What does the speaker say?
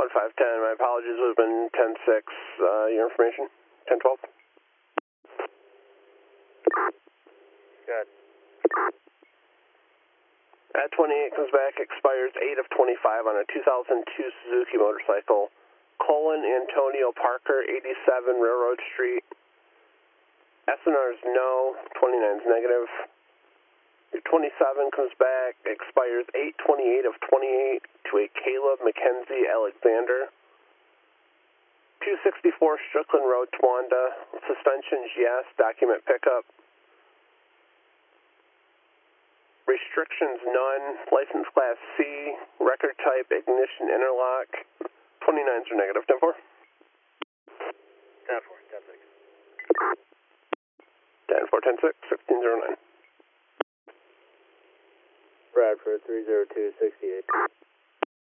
510. My apologies, would have been 10-6. Your information? 10-12? Good. At 28 comes back, expires 8 of 25 on a 2002 Suzuki motorcycle. Colin Antonio Parker, 87 Railroad Street. SNR is no, 29 is negative. Your 27 comes back, expires 8/28 of 28 to a Caleb Mackenzie Alexander. 264 Strickland Road, Towanda. Suspensions, yes. Document pickup. Restrictions, none. License class C. Record type, ignition interlock. 29s are negative. 10-4. 10-4, 10-6. 10-4, 10-6, 1609. Bradford 302,